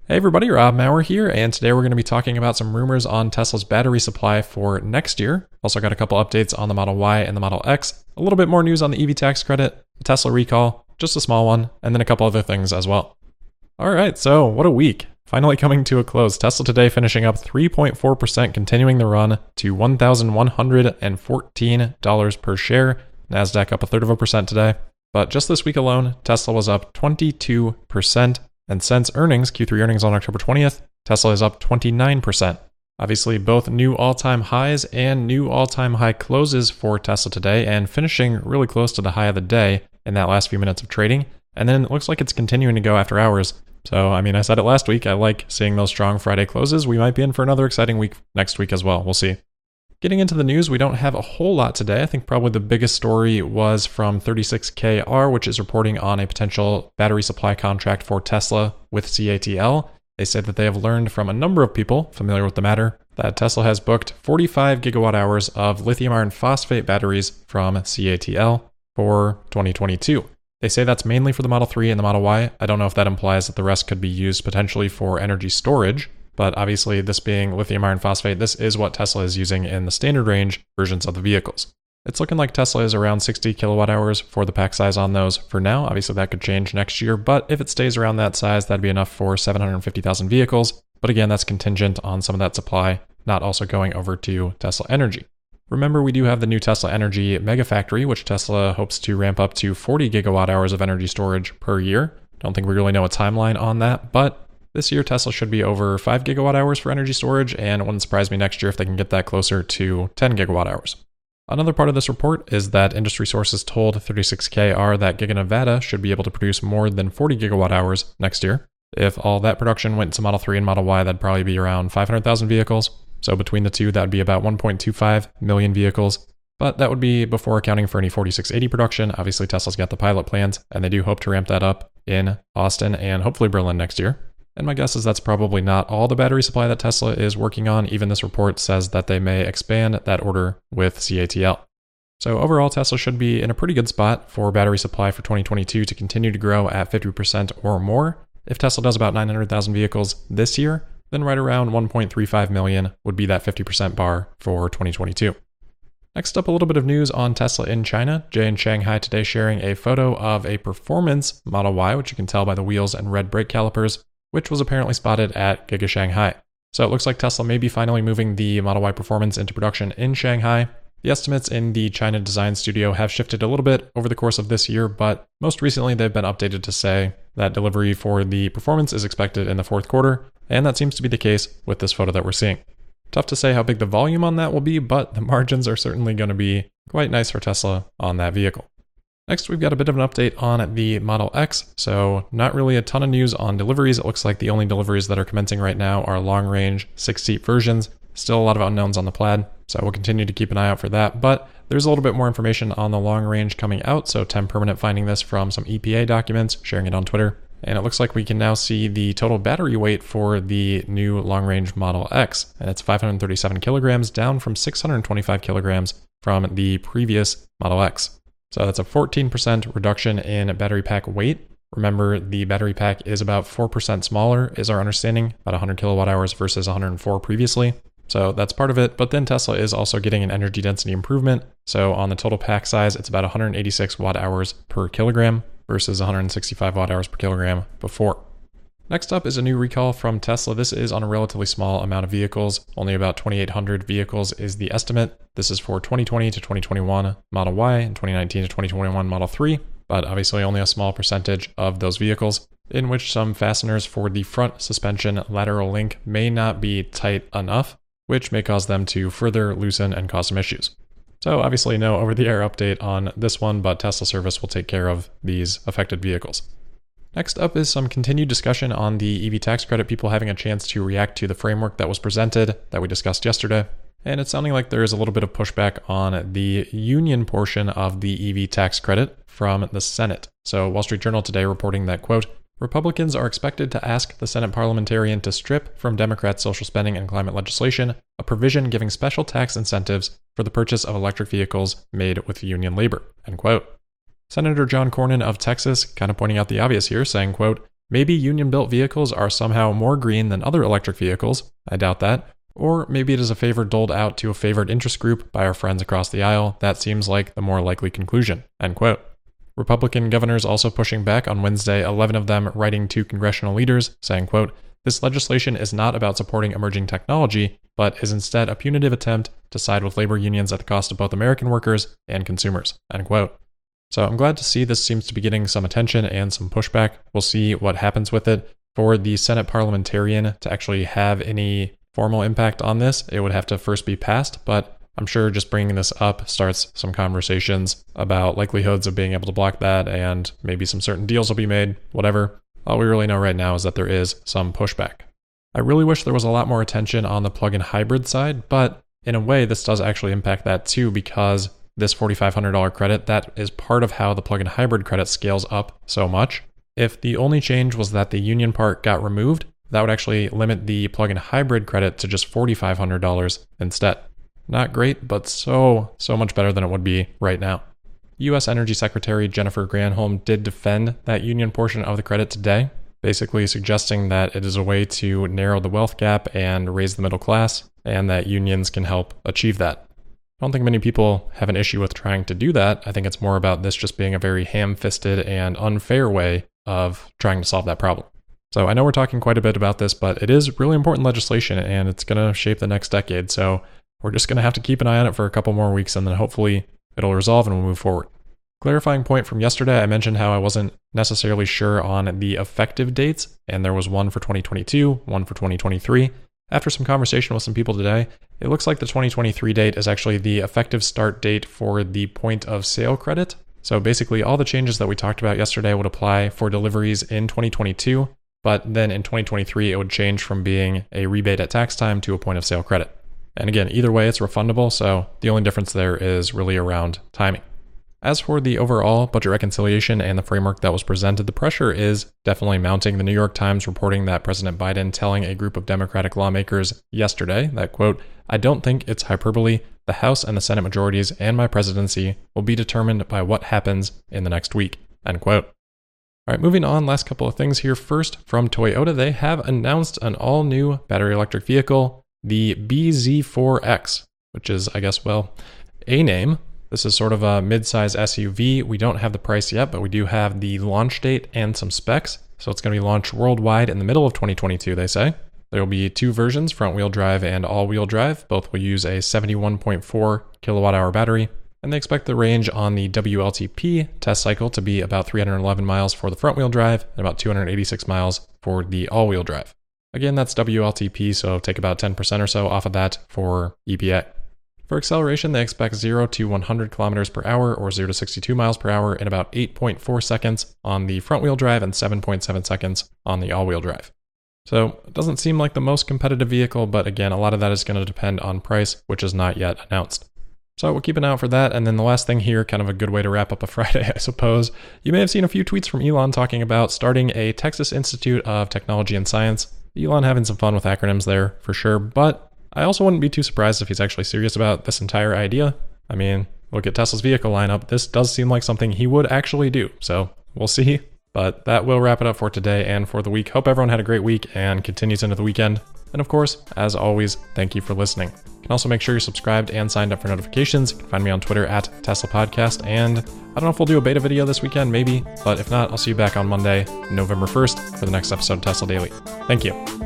Hey everybody, Rob Maurer here, and today we're going to be talking about some rumors on Tesla's battery supply for next year. Also got a couple updates on the Model Y and the Model X, a little bit more news on the EV tax credit, the Tesla recall, just a small one, and then a couple other things as well. Alright, so what a week. Finally coming to a close. Tesla today finishing up 3.4%, continuing the run to $1,114 per share. NASDAQ up 1/3% today. But just this week alone, Tesla was up 22%. And since earnings, Q3 earnings on October 20th, Tesla is up 29%. Obviously, both new all-time highs and new all-time high closes for Tesla today, and finishing really close to the high of the day in that last few minutes of trading. And then it looks like it's continuing to go after hours. So, I said it last week, I like seeing those strong Friday closes. We might be in for another exciting week next week as well. We'll see. Getting into the news, we don't have a whole lot today. I think probably the biggest story was from 36KR, which is reporting on a potential battery supply contract for Tesla with CATL. They say that they have learned from a number of people familiar with the matter that Tesla has booked 45 gigawatt hours of lithium iron phosphate batteries from CATL for 2022. They say that's mainly for the Model 3 and the Model Y. I don't know if that implies that the rest could be used potentially for energy storage. But obviously, this being lithium iron phosphate, this is what Tesla is using in the standard range versions of the vehicles. It's looking like Tesla is around 60 kilowatt hours for the pack size on those for now. Obviously, that could change next year, but if it stays around that size, that'd be enough for 750,000 vehicles. But again, that's contingent on some of that supply not also going over to Tesla Energy. Remember, we do have the new Tesla Energy Megafactory, which Tesla hopes to ramp up to 40 gigawatt hours of energy storage per year. Don't think we really know a timeline on that, but this year, Tesla should be over 5 gigawatt hours for energy storage, and it wouldn't surprise me next year if they can get that closer to 10 gigawatt hours. Another part of this report is that industry sources told 36KR that Giga Nevada should be able to produce more than 40 gigawatt hours next year. If all that production went to Model 3 and Model Y, that'd probably be around 500,000 vehicles. So between the two, that'd be about 1.25 million vehicles. But that would be before accounting for any 4680 production. Obviously, Tesla's got the pilot plans, and they do hope to ramp that up in Austin and hopefully Berlin next year. And my guess is that's probably not all the battery supply that Tesla is working on. Even this report says that they may expand that order with CATL. So overall, Tesla should be in a pretty good spot for battery supply for 2022 to continue to grow at 50% or more. If Tesla does about 900,000 vehicles this year, then right around 1.35 million would be that 50% bar for 2022. Next up, a little bit of news on Tesla in China. Jay in Shanghai today sharing a photo of a performance Model Y, which you can tell by the wheels and red brake calipers, which was apparently spotted at Giga Shanghai. So it looks like Tesla may be finally moving the Model Y Performance into production in Shanghai. The estimates in the China design studio have shifted a little bit over the course of this year, but most recently they've been updated to say that delivery for the Performance is expected in the fourth quarter, and that seems to be the case with this photo that we're seeing. Tough to say how big the volume on that will be, but the margins are certainly going to be quite nice for Tesla on that vehicle. Next, we've got a bit of an update on the Model X, so not really a ton of news on deliveries. It looks like the only deliveries that are commencing right now are long-range 6-seat versions. Still a lot of unknowns on the Plaid, so we'll continue to keep an eye out for that, but there's a little bit more information on the long-range coming out, so Tem Permanent finding this from some EPA documents, sharing it on Twitter, and it looks like we can now see the total battery weight for the new long-range Model X, and it's 537 kilograms, down from 625 kilograms from the previous Model X. So that's a 14% reduction in battery pack weight. Remember, the battery pack is about 4% smaller, is our understanding, about 100 kilowatt hours versus 104 previously. So that's part of it, but then Tesla is also getting an energy density improvement. So on the total pack size, it's about 186 watt hours per kilogram versus 165 watt hours per kilogram before. Next up is a new recall from Tesla. This is on a relatively small amount of vehicles. Only about 2,800 vehicles is the estimate. This is for 2020 to 2021 Model Y and 2019 to 2021 Model 3, but obviously only a small percentage of those vehicles, in which some fasteners for the front suspension lateral link may not be tight enough, which may cause them to further loosen and cause some issues. So obviously no over-the-air update on this one, but Tesla service will take care of these affected vehicles. Next up is some continued discussion on the EV tax credit, people having a chance to react to the framework that was presented that we discussed yesterday. And it's sounding like there is a little bit of pushback on the union portion of the EV tax credit from the Senate. So Wall Street Journal today reporting that, quote, Republicans are expected to ask the Senate parliamentarian to strip from Democrats' social spending and climate legislation a provision giving special tax incentives for the purchase of electric vehicles made with union labor, end quote. Senator John Cornyn of Texas kind of pointing out the obvious here, saying, quote, Maybe union-built vehicles are somehow more green than other electric vehicles. I doubt that. Or maybe it is a favor doled out to a favored interest group by our friends across the aisle. That seems like the more likely conclusion." End quote. Republican governors also pushing back on Wednesday, 11 of them writing to congressional leaders, saying, quote, "This legislation is not about supporting emerging technology, but is instead a punitive attempt to side with labor unions at the cost of both American workers and consumers." End quote. So I'm glad to see this seems to be getting some attention and some pushback. We'll see what happens with it. For the Senate parliamentarian to actually have any formal impact on this, it would have to first be passed, but I'm sure just bringing this up starts some conversations about likelihoods of being able to block that, and maybe some certain deals will be made, whatever. All we really know right now is that there is some pushback. I really wish there was a lot more attention on the plug-in hybrid side, but in a way this does actually impact that too, because this $4,500 credit, that is part of how the plug-in hybrid credit scales up so much. If the only change was that the union part got removed, that would actually limit the plug-in hybrid credit to just $4,500 instead. Not great, but so much better than it would be right now. U.S. Energy Secretary Jennifer Granholm did defend that union portion of the credit today, basically suggesting that it is a way to narrow the wealth gap and raise the middle class, and that unions can help achieve that. I don't think many people have an issue with trying to do that. I think it's more about this just being a very ham-fisted and unfair way of trying to solve that problem. So I know we're talking quite a bit about this, but it is really important legislation, and it's going to shape the next decade. So we're just going to have to keep an eye on it for a couple more weeks, and then hopefully it'll resolve and we'll move forward. Clarifying point from yesterday, I mentioned how I wasn't necessarily sure on the effective dates, and there was one for 2022, one for 2023. After some conversation with some people today, it looks like the 2023 date is actually the effective start date for the point of sale credit. So basically all the changes that we talked about yesterday would apply for deliveries in 2022, but then in 2023 it would change from being a rebate at tax time to a point of sale credit. And again, either way, it's refundable, so the only difference there is really around timing. As for the overall budget reconciliation and the framework that was presented, the pressure is definitely mounting. The New York Times reporting that President Biden telling a group of Democratic lawmakers yesterday that, quote, "I don't think it's hyperbole. The House and the Senate majorities and my presidency will be determined by what happens in the next week," end quote. All right, moving on, last couple of things here. First, from Toyota, they have announced an all-new battery electric vehicle, the bZ4X, which is, I guess, well, a name. This is sort of a mid-size SUV. We don't have the price yet, but we do have the launch date and some specs. So it's going to be launched worldwide in the middle of 2022, they say. There will be two versions, front-wheel drive and all-wheel drive. Both will use a 71.4 kilowatt-hour battery. And they expect the range on the WLTP test cycle to be about 311 miles for the front-wheel drive and about 286 miles for the all-wheel drive. Again, that's WLTP, so take about 10% or so off of that for EPA. For acceleration, they expect 0 to 100 kilometers per hour or 0 to 62 miles per hour in about 8.4 seconds on the front-wheel drive and 7.7 seconds on the all-wheel drive. So it doesn't seem like the most competitive vehicle, but again, a lot of that is going to depend on price, which is not yet announced. So we'll keep an eye out for that. And then the last thing here, kind of a good way to wrap up a Friday, I suppose. You may have seen a few tweets from Elon talking about starting a Texas Institute of Technology and Science. Elon having some fun with acronyms there for sure, but I also wouldn't be too surprised if he's actually serious about this entire idea. I mean, look at Tesla's vehicle lineup. This does seem like something he would actually do, so we'll see. But that will wrap it up for today and for the week. Hope everyone had a great week and continues into the weekend. And of course, as always, thank you for listening. You can also make sure you're subscribed and signed up for notifications. You can find me on Twitter at Tesla Podcast. And I don't know if we'll do a beta video this weekend, maybe. But if not, I'll see you back on Monday, November 1st for the next episode of Tesla Daily. Thank you.